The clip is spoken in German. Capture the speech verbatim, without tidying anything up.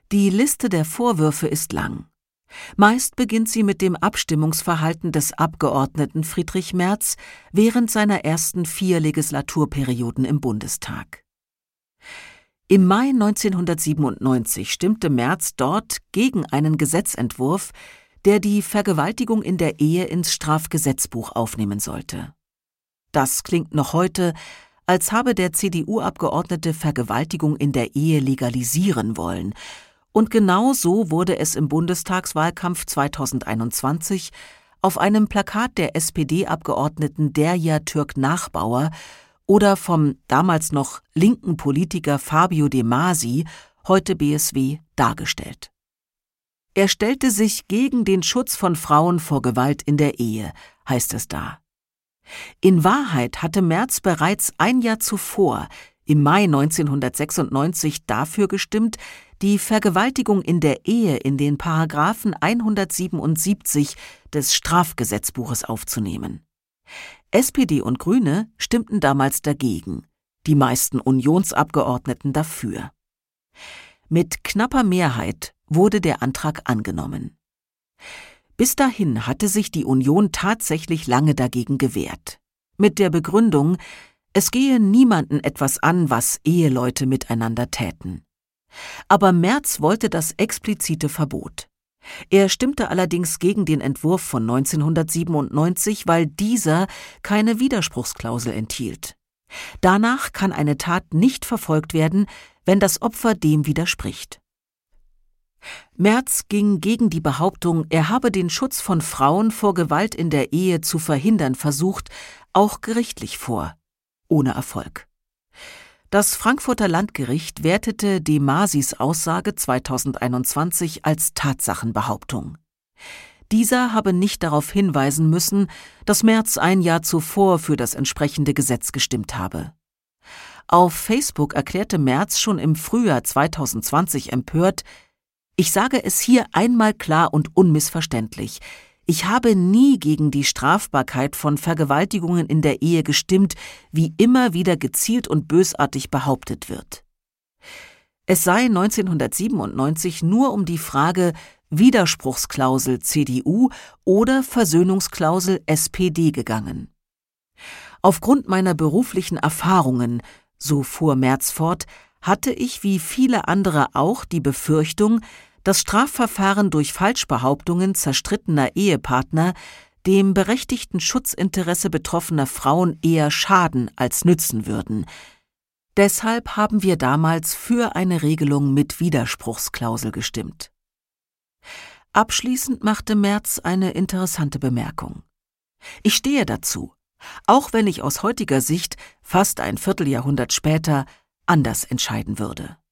Die Liste der Vorwürfe ist lang. Meist beginnt sie mit dem Abstimmungsverhalten des Abgeordneten Friedrich Merz während seiner ersten vier Legislaturperioden im Bundestag. Im Mai neunzehnhundertsiebenundneunzig stimmte Merz dort gegen einen Gesetzentwurf, der die Vergewaltigung in der Ehe ins Strafgesetzbuch aufnehmen sollte. Das klingt noch heute, als habe der C D U-Abgeordnete Vergewaltigung in der Ehe legalisieren wollen. Und genau so wurde es im Bundestagswahlkampf zweitausendeinundzwanzig auf einem Plakat der S P D-Abgeordneten Derya Türk-Nachbauer oder vom damals noch linken Politiker Fabio De Masi, heute B S W, dargestellt. Er stellte sich gegen den Schutz von Frauen vor Gewalt in der Ehe, heißt es da. In Wahrheit hatte Merz bereits ein Jahr zuvor, im Mai neunzehnhundertsechsundneunzig, dafür gestimmt, die Vergewaltigung in der Ehe in den Paragraphen hundertsiebenundsiebzig des Strafgesetzbuches aufzunehmen. S P D und Grüne stimmten damals dagegen, die meisten Unionsabgeordneten dafür. Mit knapper Mehrheit wurde der Antrag angenommen. Bis dahin hatte sich die Union tatsächlich lange dagegen gewehrt. Mit der Begründung, es gehe niemanden etwas an, was Eheleute miteinander täten. Aber Merz wollte das explizite Verbot. Er stimmte allerdings gegen den Entwurf von neunzehnhundertsiebenundneunzig, weil dieser keine Widerspruchsklausel enthielt. Danach kann eine Tat nicht verfolgt werden, wenn das Opfer dem widerspricht. Merz ging gegen die Behauptung, er habe den Schutz von Frauen vor Gewalt in der Ehe zu verhindern versucht, auch gerichtlich vor. Ohne Erfolg. Das Frankfurter Landgericht wertete De Masis Aussage zweitausendeinundzwanzig als Tatsachenbehauptung. Dieser habe nicht darauf hinweisen müssen, dass Merz ein Jahr zuvor für das entsprechende Gesetz gestimmt habe. Auf Facebook erklärte Merz schon im Frühjahr zweitausendzwanzig empört: Ich sage es hier einmal klar und unmissverständlich. Ich habe nie gegen die Strafbarkeit von Vergewaltigungen in der Ehe gestimmt, wie immer wieder gezielt und bösartig behauptet wird. Es sei neunzehnhundertsiebenundneunzig nur um die Frage Widerspruchsklausel C D U oder Versöhnungsklausel S P D gegangen. Aufgrund meiner beruflichen Erfahrungen, so fuhr Merz fort, hatte ich wie viele andere auch die Befürchtung, dass Strafverfahren durch Falschbehauptungen zerstrittener Ehepartner dem berechtigten Schutzinteresse betroffener Frauen eher schaden als nützen würden. Deshalb haben wir damals für eine Regelung mit Widerspruchsklausel gestimmt. Abschließend machte Merz eine interessante Bemerkung. Ich stehe dazu, auch wenn ich aus heutiger Sicht, fast ein Vierteljahrhundert später, anders entscheiden würde.